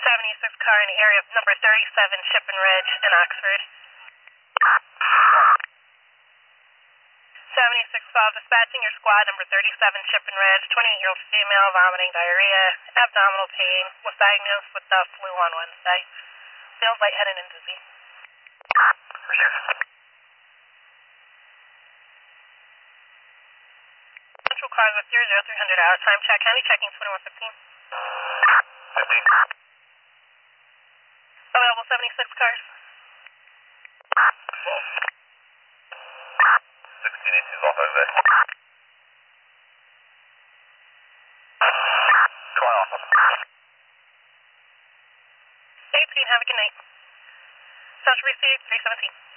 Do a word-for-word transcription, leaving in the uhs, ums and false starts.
seventy-six car in the area of number thirty-seven Ship and Ridge in Oxford. seventy-six five dispatching your squad number thirty-seven Ship and Ridge, twenty-eight-year-old female vomiting diarrhea, abdominal pain, was diagnosed with the flu on Wednesday. Feels lightheaded and dizzy. Central cars with zero zero three hundred hour time check. County checking twenty-one fifteen. fifteen. Available seventy-six cars. sixteen eighteen is off over there. twelve. eighteen, have a good night. Social received three seventeen.